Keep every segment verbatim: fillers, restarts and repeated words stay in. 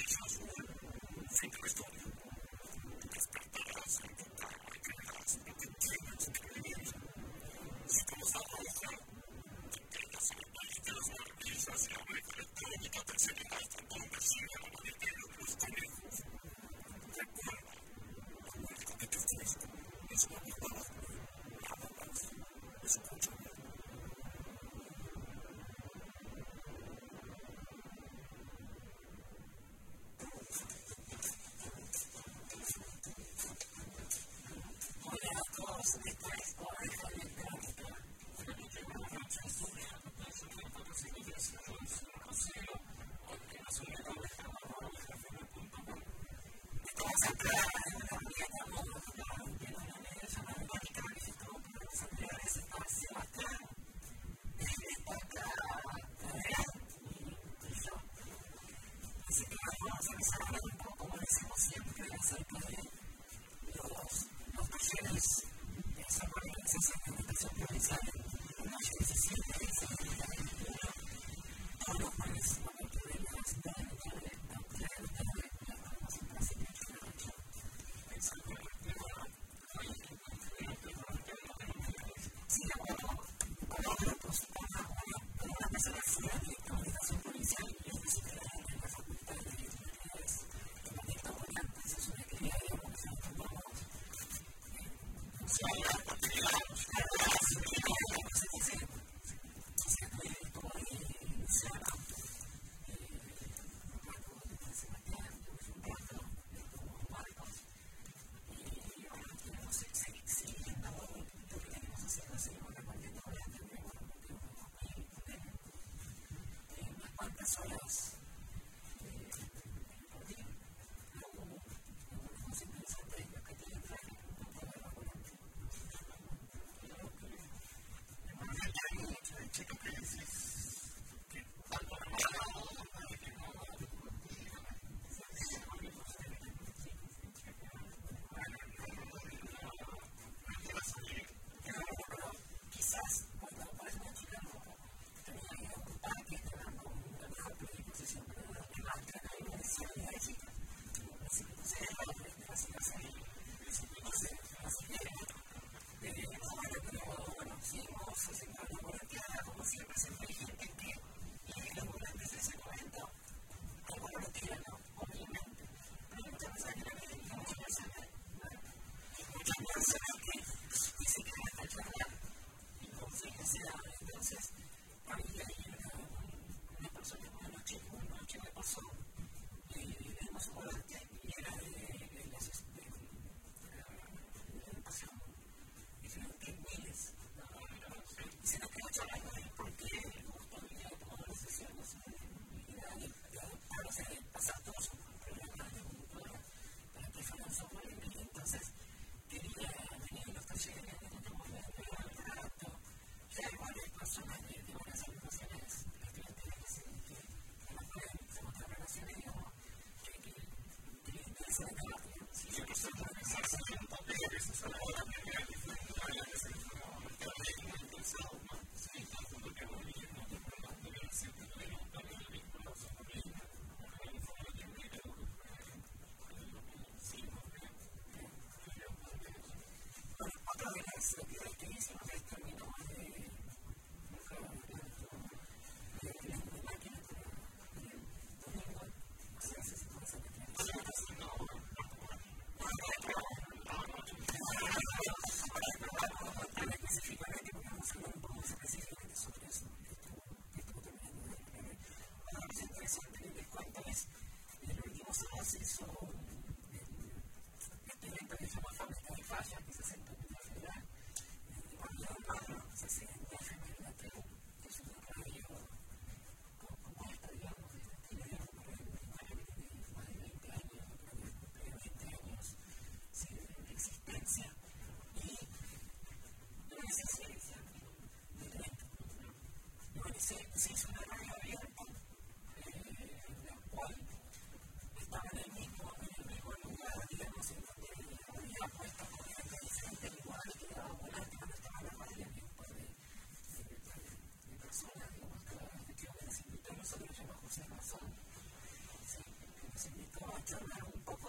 Sí,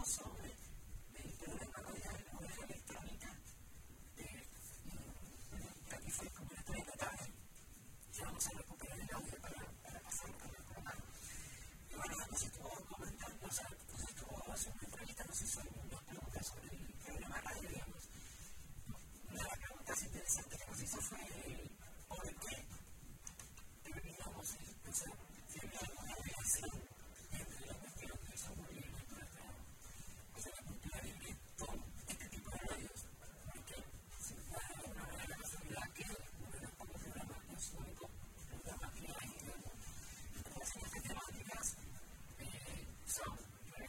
sobre el problema radial o de la electrónica. Aquí fue como una tres de la tarde. Ya vamos a recuperar el audio para, para pasarlo por el programa. Y bueno, nos estuvo comentando, o sea, nos estuvo haciendo una entrevista, nos hizo algunas preguntas sobre el programa radio, digamos. Una de las preguntas interesantes que nos hizo fue el por qué terminamos, o sea, si había alguna relación entre la cuestión del software libre y nuestra, o sea, la cultura libre con este tipo de radios. Porque se da una buena casualidad que uno de los pocos programas, no es el único programa que hay, digamos, en relaciones temáticas, eh, son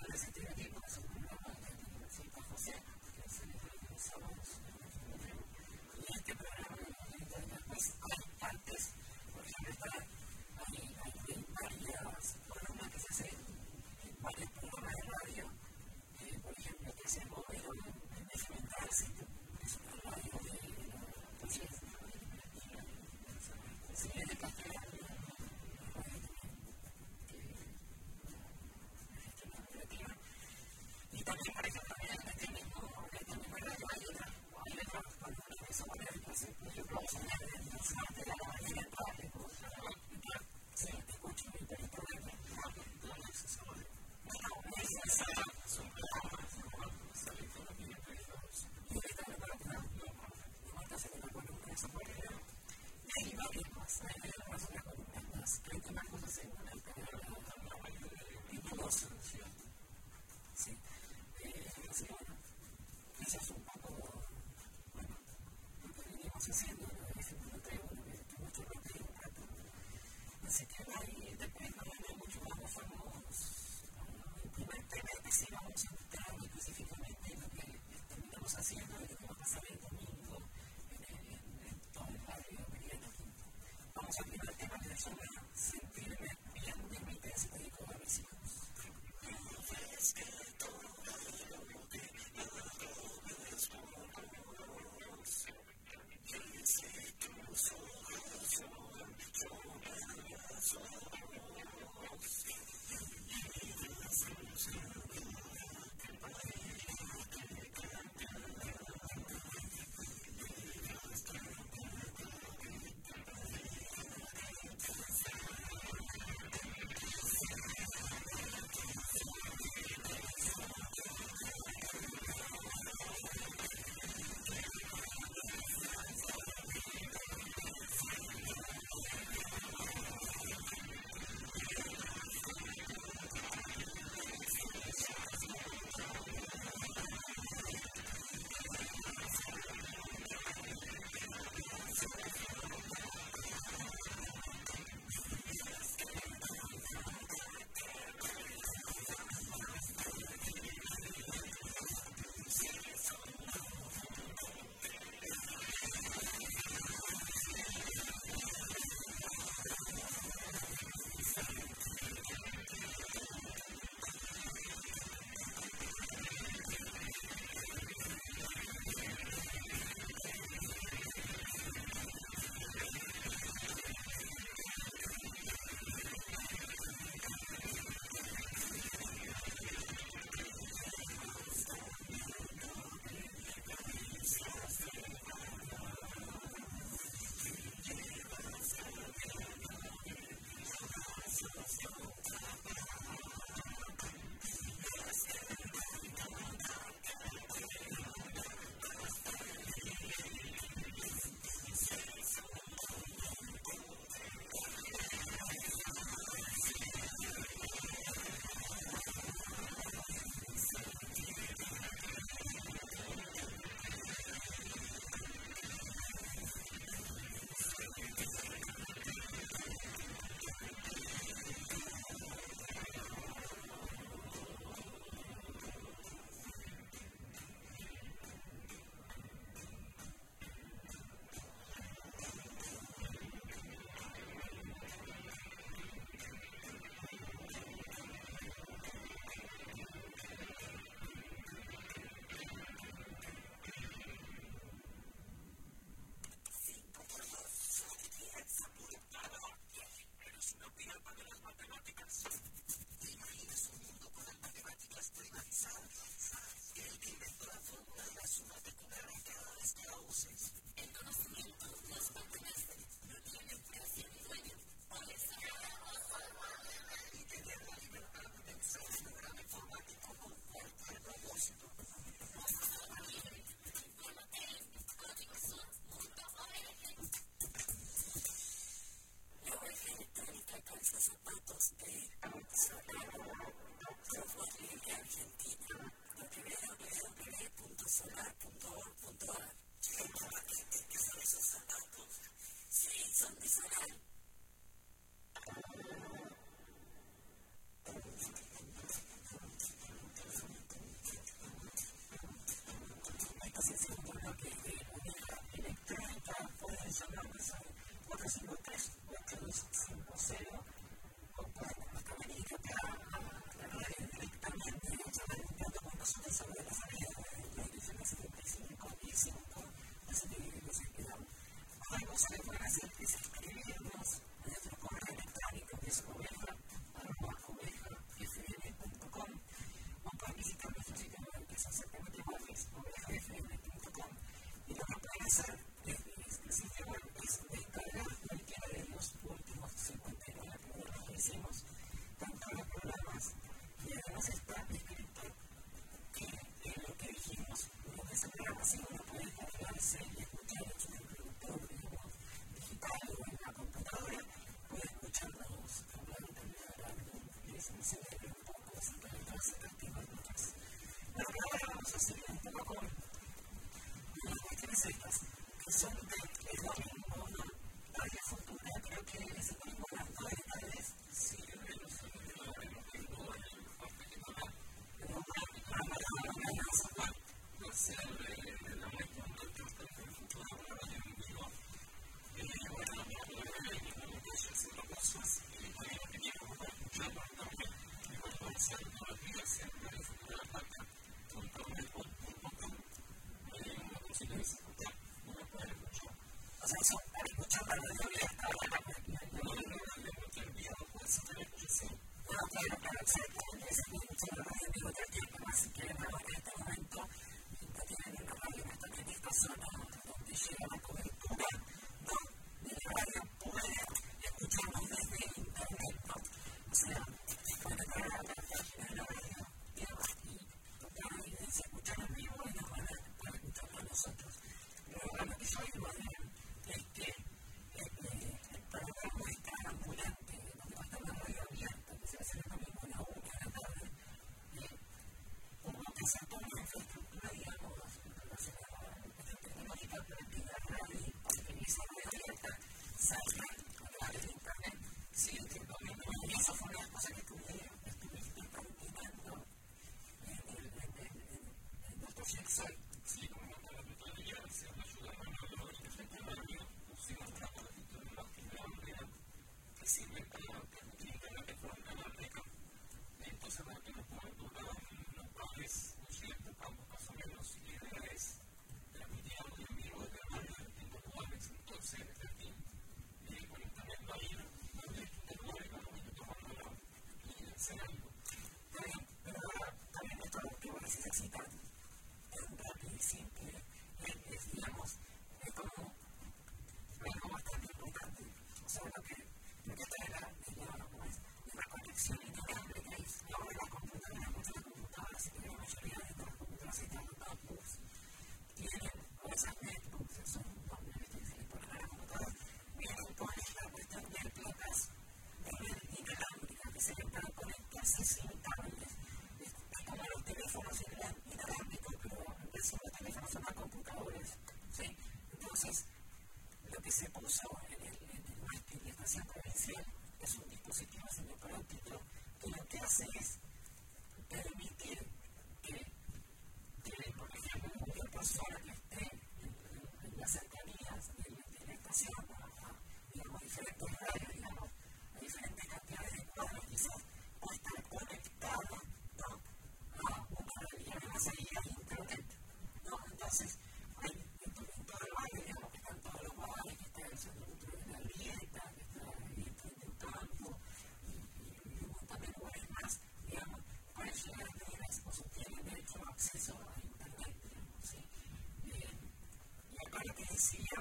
Entonces, lo que se puso en el, en el mástil de estación provincial es un dispositivo semiopráctico que lo que hace es permitir que, que por ejemplo, una persona que esté en, en, en las cercanías de, de la estación, a, digamos, diferentes horarios, digamos, a diferentes cantidades de cuadros, quizás puede estar conectada, ¿no?, a una realidad más allá de internet, ¿no? Entonces, hay en todo, en todo el barrio, digamos, que están todos los bares, que está el centro de la grieta, que está ahí frente al campo, y, y, y un montón de lugares más, digamos, para llegar a tener acceso, tienen de hecho acceso a internet, digamos, ¿sí? Eh, y acá lo que decía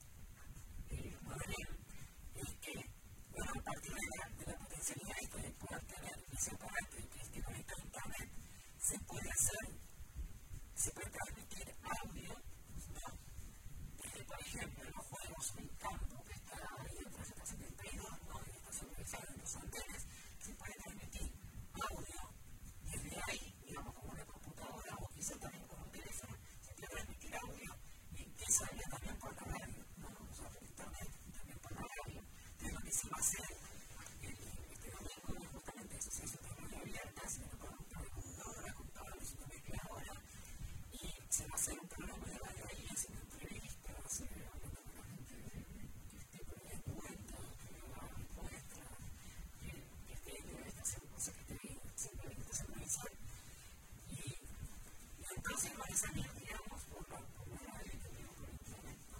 eh, Madrid es que, bueno, a partir de la, de la potencialidad esta de poder tener ese aparato que esté conectado a internet, se puede hacer, se puede transmitir audio, ¿no? Desde, por ejemplo, los juegos en campo que está ahí en trescientos setenta y dos, ¿no?, que está supervisado en los antenas, se puede transmitir audio desde ahí, digamos, como una computadora o quizá también con un teléfono, se puede transmitir audio y que salga también por la radio, ¿no? O sea, por internet, también por la radio. Entonces, lo que se va a hacer este domingo es justamente eso, se hace una radio abierta, se va a poner una computadora con toda la mezcladora y se va a hacer un programa de radio ahí, haciendo entrevistas, eh, hablando con la gente que esté por ahí en vuelta, que haga muestras, que, que esté en la estación, o sea, que esté siempre en la estación provincial. Y, y entonces van a salir, digamos, por la, por la radio y también por internet, ¿no?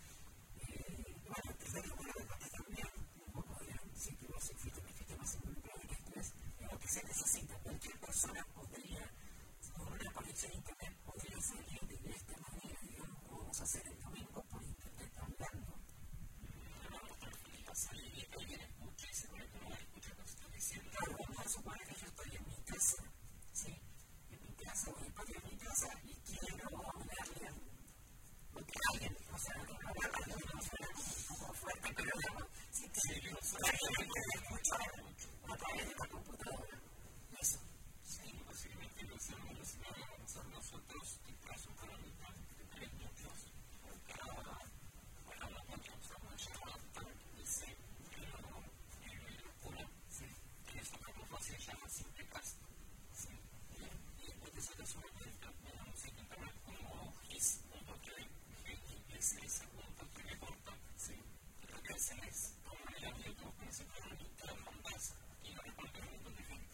Eh, bueno, antes de que me lo conté también, un poco podrían decir que vos fuiste, me fuiste más involucrado en esto, es lo que se necesita. Cualquier persona podría, con una conexión a internet, podría salir de esta manera, digamos, como vamos a hacer el domingo por internet hablando. Salir y que alguien escuche y se conecta a escuchar lo que estoy diciendo. Claro, vamos a suponer que yo estoy en mi casa, ¿sí? En mi casa o en el patio de mi casa y quiero hablarle a porque alguien, o sea, hablarle no suena como fuerte, pero digamos, si alguien me puede escuchar a través de la computadora, eso. Sí, básicamente lo hacemos, lo hacemos a nosotros, que paso para mí, que tenemos muchos, por cada, bueno, nosotros somos llamados para que dice, pero en locura, sí, que eso que nos hace llamar simple caso, sí, y después de sacar su cuenta, no sé qué tal, como es un toque de inglés, es un toque de corta, sí, lo que hacen es, como manera de YouTube, como se puede limitar mandas y no repartir un montón de gente.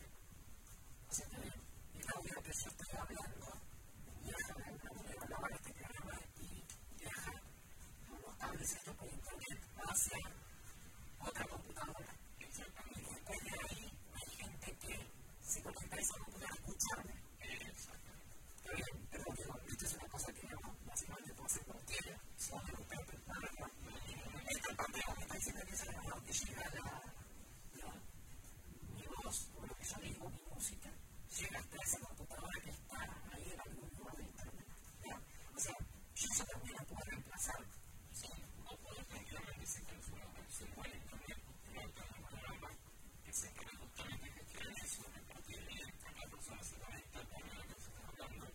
O sea que el audio que yo estoy hablando viaja de alguna manera a grabar este programa y viaja por los cables estos por internet hacia otra computadora. Exactamente. Y después de ahí hay gente que se conecta a esa computadora a escucharme. Exactamente. Pero bien, pero digo, esto es una cosa que digamos, básicamente puedo hacer cualquiera. Si vos me gusta prepararla, esta parte me está diciendo que es algo que llega a la, la mi voz, o lo que yo digo, mi música, llega hasta esa computadora que está ahí en algún lugar de internet. ¿Ya? O sea, yo eso también la puedo reemplazar. Sí, o puedo tranquilamente se transforma en su buen internet, en otro programa que se encarga justamente de gestionar eso, repartir bien, cada persona se conecta con lo que se está hablando.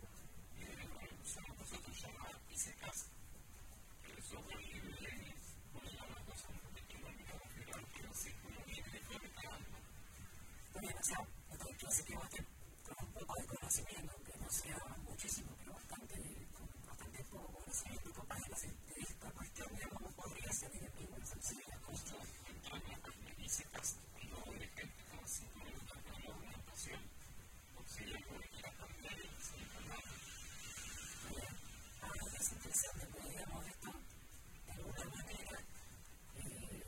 Y de lo que usamos nosotros llama I C Cas, que es software libre, bueno, las cosas un poquito más configuradas, pero sí como libre de fabricar. También, o sea, esto quiere decir que vos te con un poco de conocimiento, aunque no sea muchísimo, pero bastante, con bastante poco conocimiento, capaz de, de esta cuestión, digamos, no podría ser directiva, es sencillo, la cuestión. Entrar en la página de I C Cas, y luego de gente cada cinco minutos con la documentación, auxilio que quiera cambiar y se le canal. Bien, ahora es interesante, porque digamos esto, de alguna manera, eh,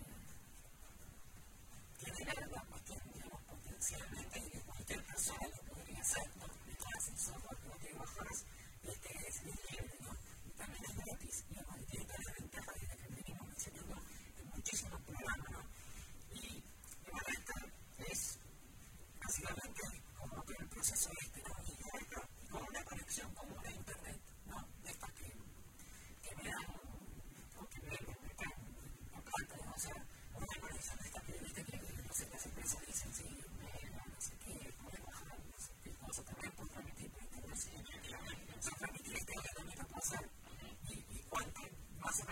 generar la cuestión, digamos, potencialmente de que cualquier persona lo podría hacer, ¿no? Detrás el software que vos te bajas, este es libre, ¿no? Y también es gratis, digamos, y tiene todas las ventajas de las que venimos mencionando en muchísimos programas, ¿no? Y, y bueno, esto es básicamente como que el proceso este, ¿no? Y esto con una conexión común a internet, ¿no? De estas que, que me dan, o que me dan, me dan, me plata, ¿no? O sea, una conexión de esta que, viste, que no sé, las empresas dicen, sí, me, no sé qué, puede bajar, no sé qué cosa, también puedo transmitir por internet, sí, o sea, transmitir este audio también lo puedo hacer. Y, y cuánto más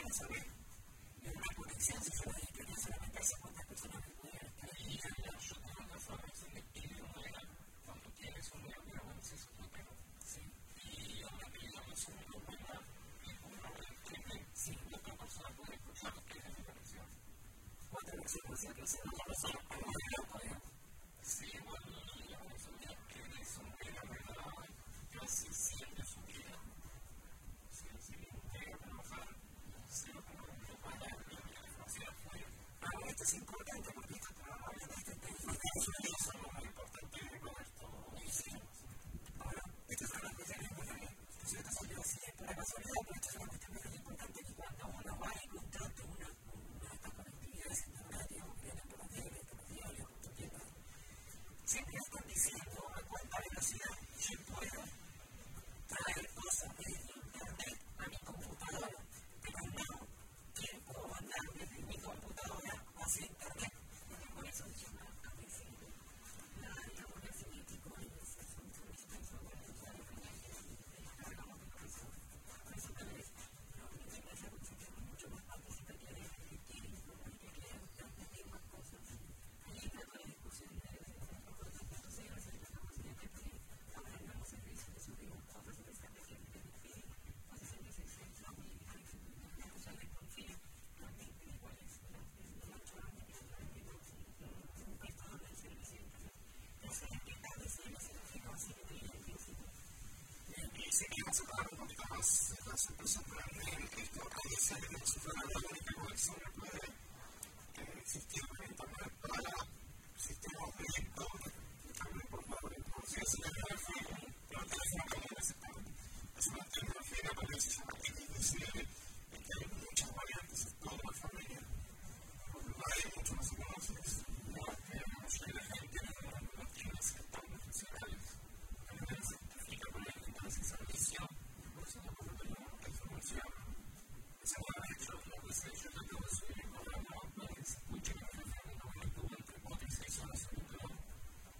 Gracias.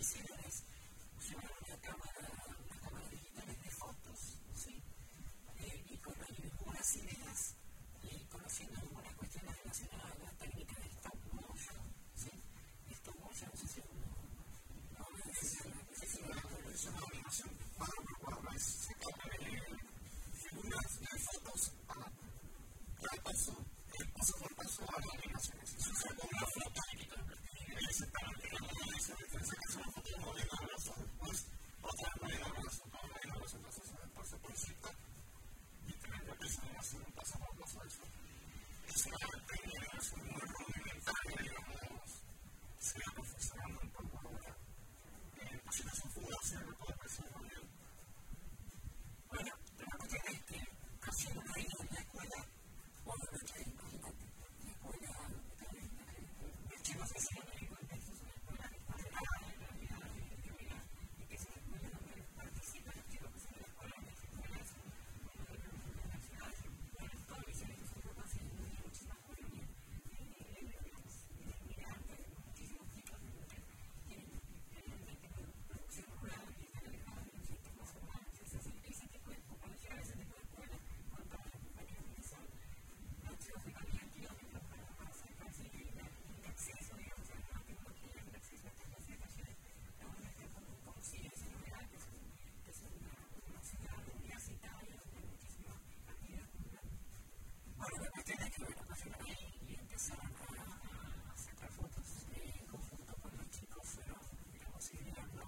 hicieron es llevar una cámara, una cámara digital de fotos, ¿sí? Eh, y con algunas ideas, y conociendo algunas cuestiones relacionadas a la técnica de stop motion, ¿sí? Stop motion, no sé si uno, no me dice, no sé si es una animación cuadro por cuadro, es sacar figuras de fotos a cada paso, el paso por paso a la animación. Si se saca una foto, exactamente la modelo dice, se saca una foto moviendo el brazo, después otra moviendo el brazo, otra moviendo el brazo, entonces me pasa por cierta y también lo que es animación un paso por paso a eso. Es una técnica muy rudimentaria, digamos, se va perfeccionando un poco ahora. En páginas en fugaces me puede parecer muy bien. Bueno, la cuestión es que casi no hay en la escuela, obviamente, imagínate, la escuela de chicos que se llama igual que es una escuela que está relajada en la vida de criminal y que es una escuela donde participan los chicos que son de la escuela de escuelas en la ciudad. Bueno, todo lo que se les hizo capaz de muchísimas colonias, digamos, inmigrantes, muchísimos chicos que tienen realmente producción rural y están alejados de los entornos urbanos. Ese tipo de, cuando llegan a ese tipo de escuelas, cuando para las compañías que son anchos de cantidad de kilómetros para acercarse y el acceso, digamos, a la nueva tecnología, el acceso a estas clases de talleres, la universidad consigue ese lugar que es, que es una, una ciudad universitaria donde hay muchísima actividad cultural. Bueno, la cuestión es que, bueno, pasaron ahí y empezaron a, a sacar fotos en conjunto con los chicos, pero, digamos, ideando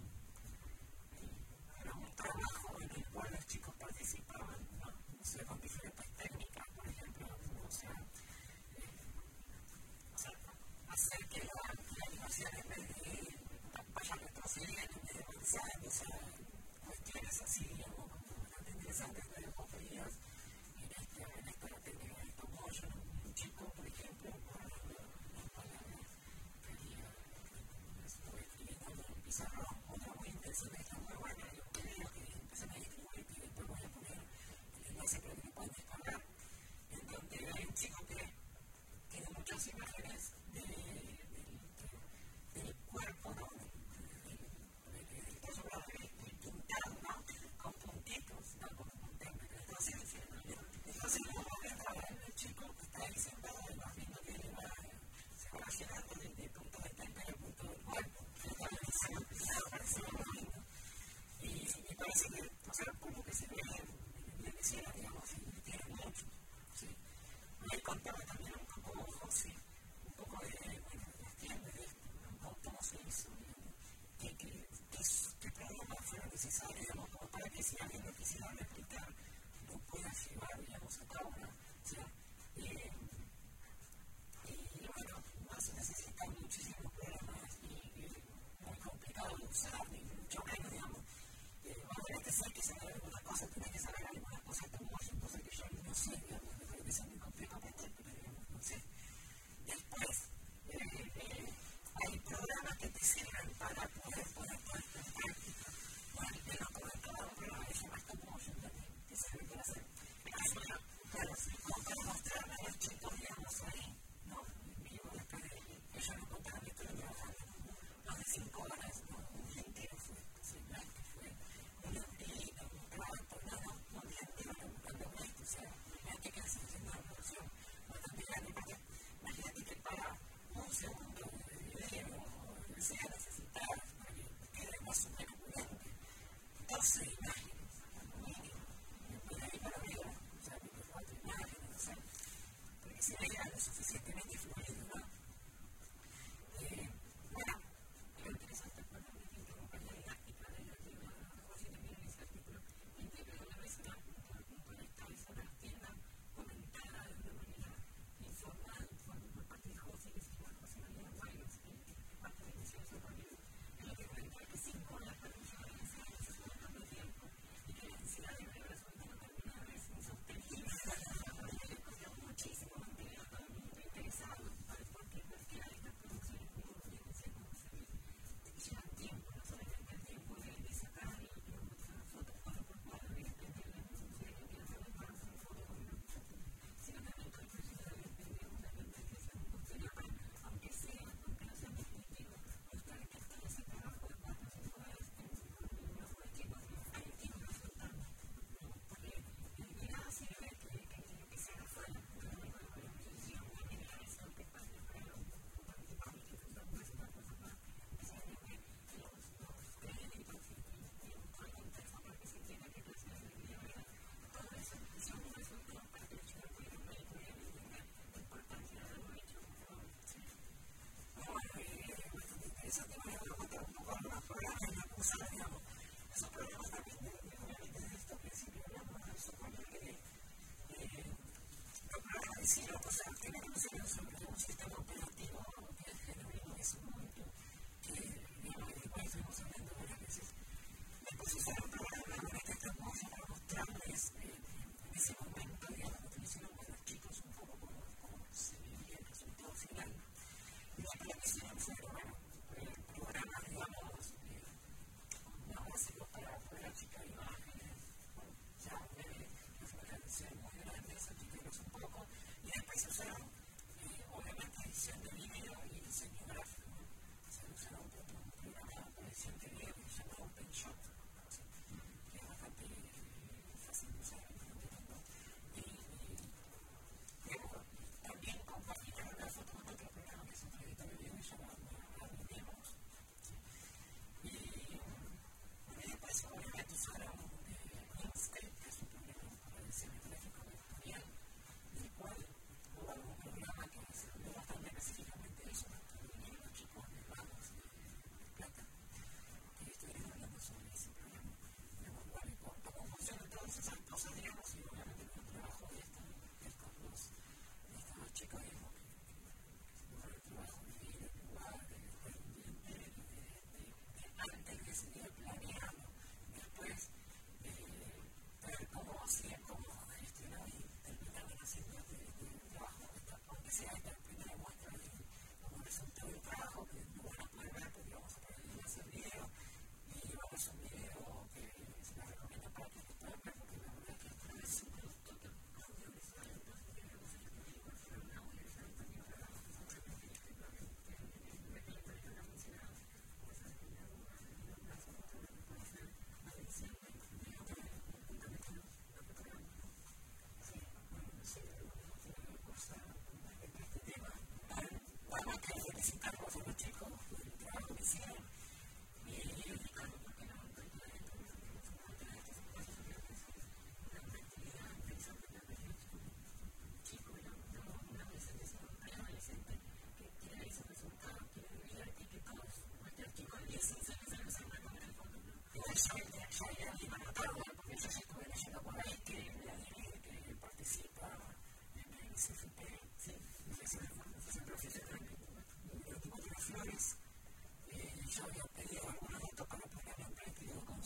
era un trabajo en el cual los chicos participaban, ¿no? O sea, con diferentes técnicas, por ejemplo, o sea, eh, o sea hacer que la, la animación en vez de vaya retrocediendo, en vez de avanzando, o sea, cuestiones así, digamos, bastante interesantes que vos veías en esta, en esta técnica de stop motion. Un chico, por ejemplo, por las palabras quería, estuve escribiendo en un pizarrón, otra muy interesante, está muy buena, yo creo que empiezan a distribuir y después voy a poner el enlace para que lo puedan descargar, en donde hay un chico que tiene muchas imágenes de, del, del cuerpo, ¿no? del, del, del torso pintado, ¿no? Con puntitos, ¿no? Con puntitos. Entonces, entonces el chico que está ahí sentado, vas viendo que le va, se va llenando de, de puntos de témpera a punto del cuerpo. Claro, parece muy lindo. Y me parece que, o sea, como que se ve bien quisiera, digamos, y tiene mucho, ¿sí? Me contaba también un poco, José, un poco de, bueno, de cuestión de esto, cómo se hizo, qué, qué, qué problemas fueron necesarios, digamos, como para que si alguien lo quisiera replicar, lo pueda llevar, digamos, a cabo, ¿no? O sea, eh, y bueno, no se necesitan muchísimos programas y, y muy complicado de usar, ni mucho menos, digamos. Eh, bueno, tenés que saber que saber algunas cosas, tenés que saber algunas cosas como yo, cosas que yo no sé, digamos, me parece que son muy complicadas para entender, pero digamos, no sé. Después, eh, eh, hay programas que te sirven para poder poner todo esto en práctica. Bueno, el que no comentaba un programa que se llama Stop Motion también, que sirve para hacer, claro, como para mostrarle a los chicos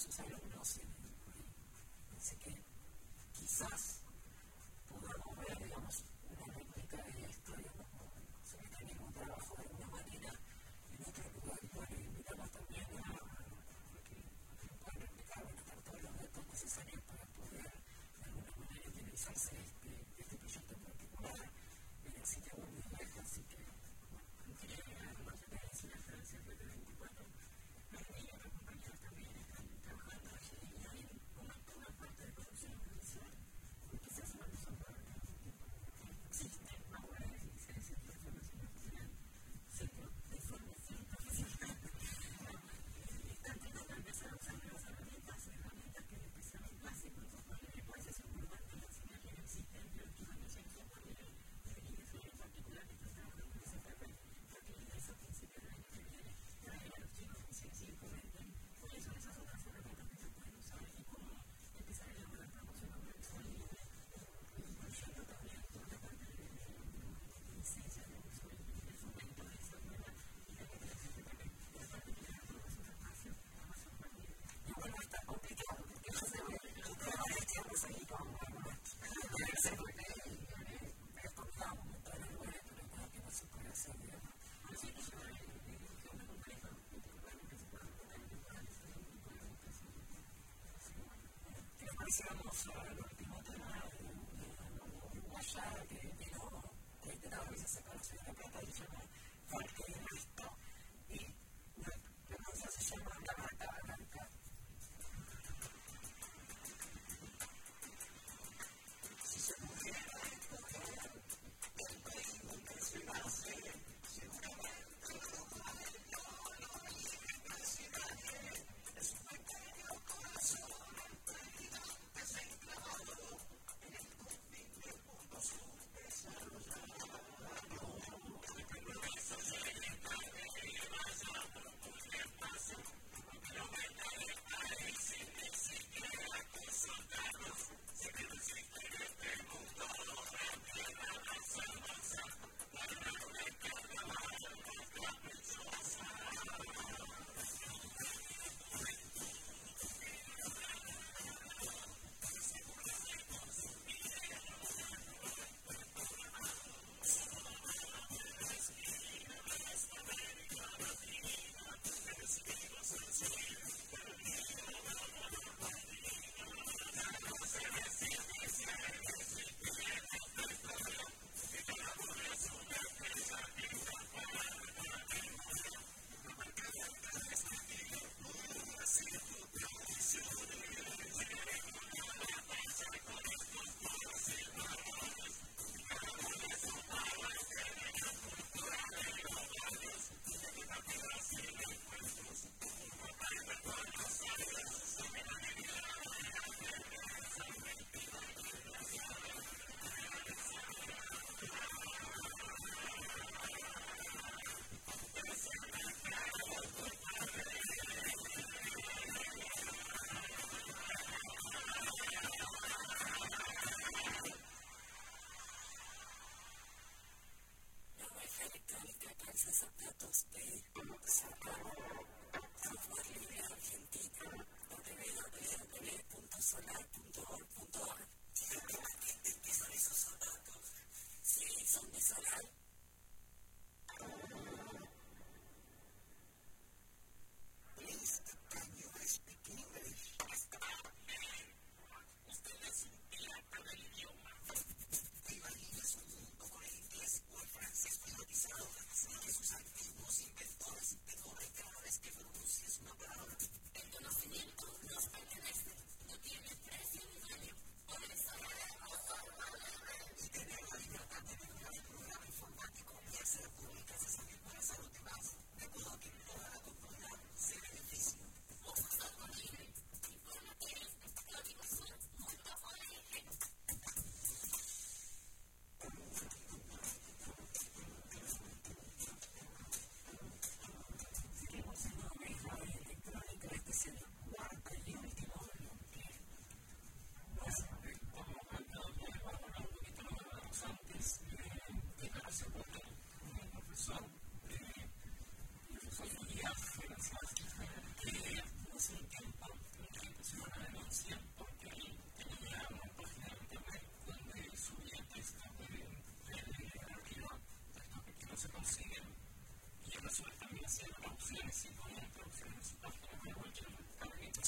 sus alumnos y pensé que quizás podamos ver, digamos, una réplica de esto, digamos, sobre este mismo trabajo de alguna manera en otro lugar. Y bueno, invitamos también a, a que lo puedan replicar, van a estar todos los datos necesarios para poder de alguna manera utilizarse este, este proyecto en particular en el sitio web de IAEJA. Así que, bueno, quería agregar más detalles en la Francia siete veinticuatro. Armenia y otros compañeros también están trabajando allí y hay una, una parte de producción audiovisual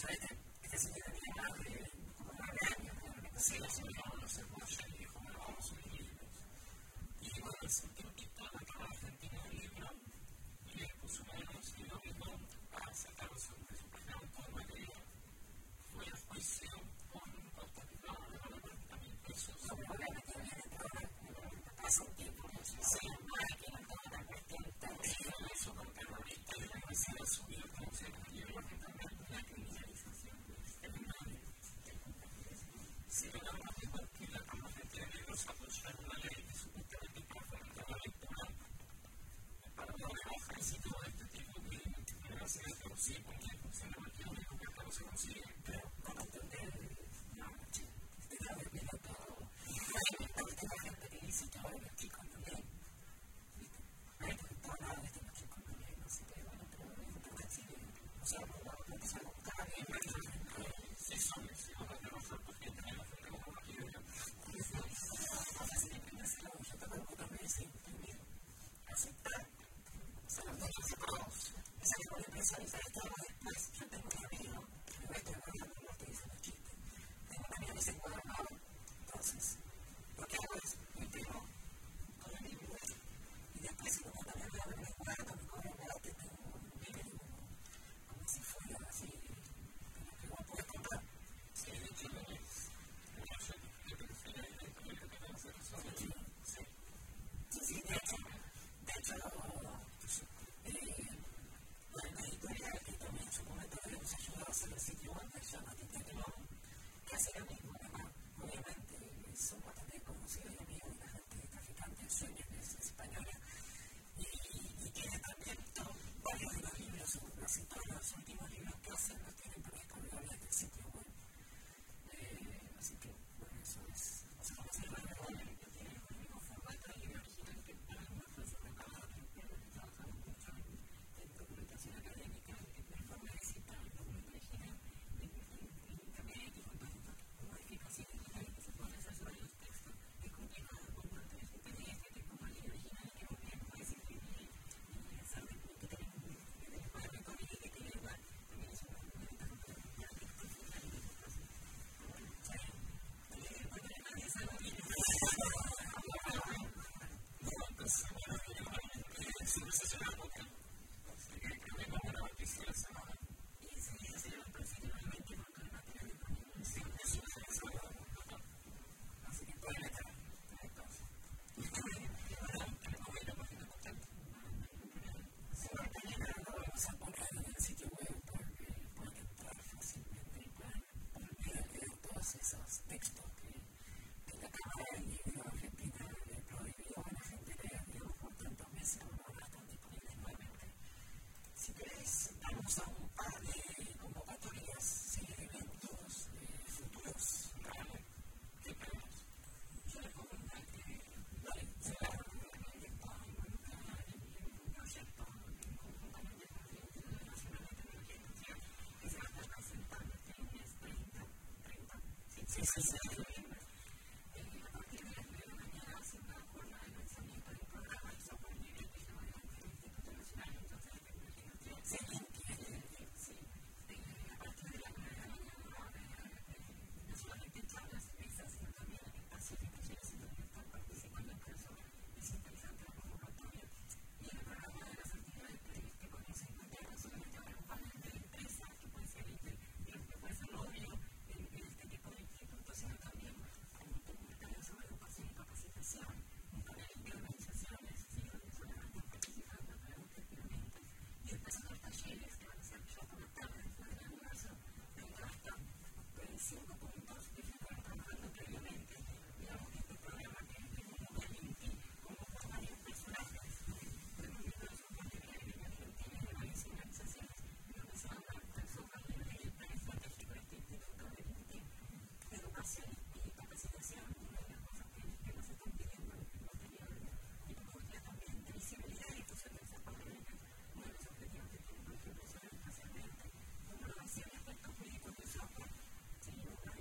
Gracias.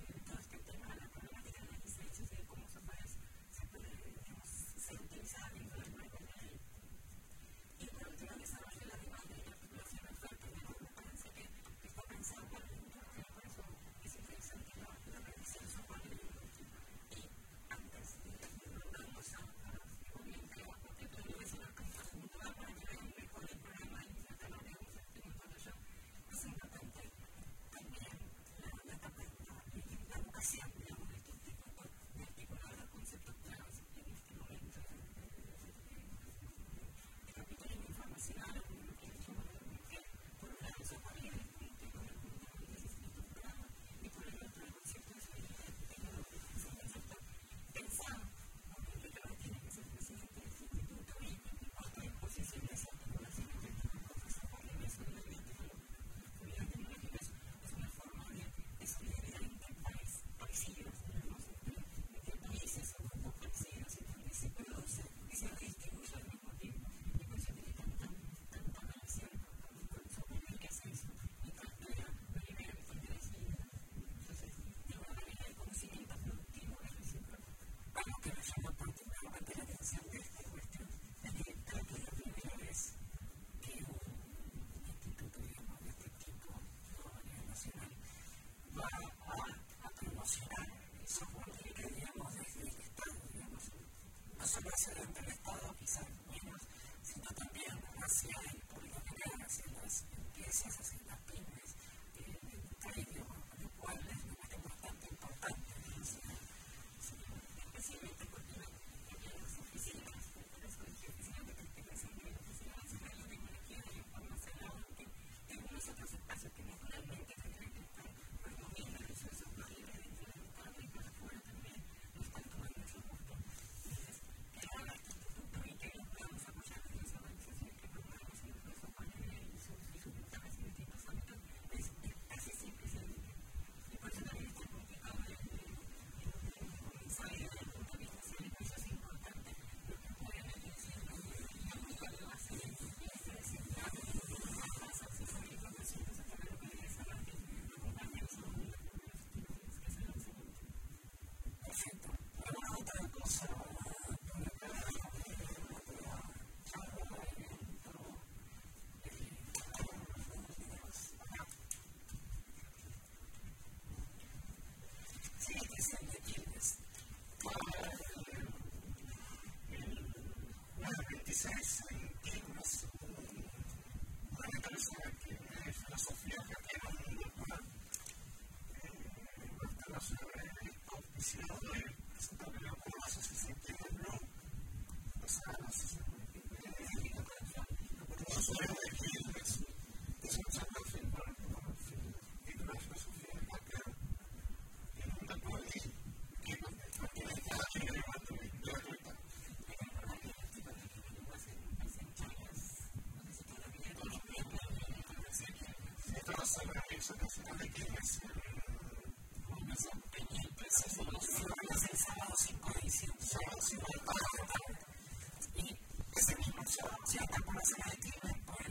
Nacional de Quilmes, una San Peñitas, es el sábado cinco de diciembre, sábado cinco de diciembre, y ese mismo sábado, si está por la zona de Quilmes, por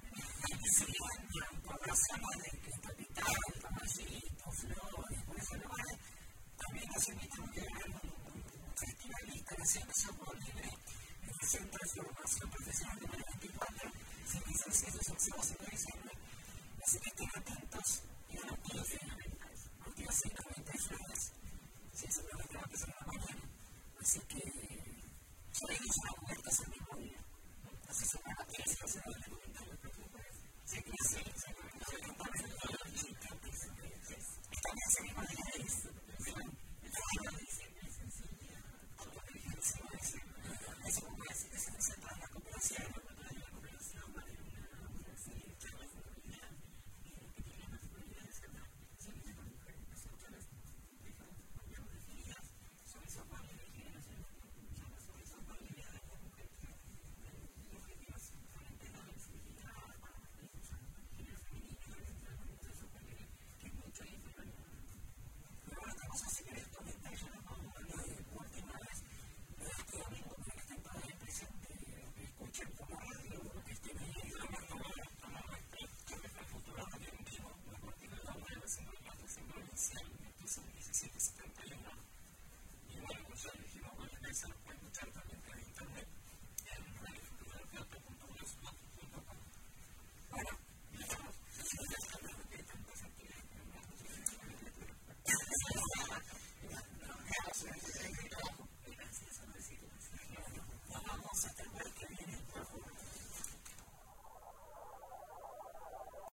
la zona de Capital, Caballito, Flores, por esos lugares, también nos invitan a que vean un festival de instalación de software libre en el Centro de Formación Profesional número veinticuatro, se inicia el siete de diciembre.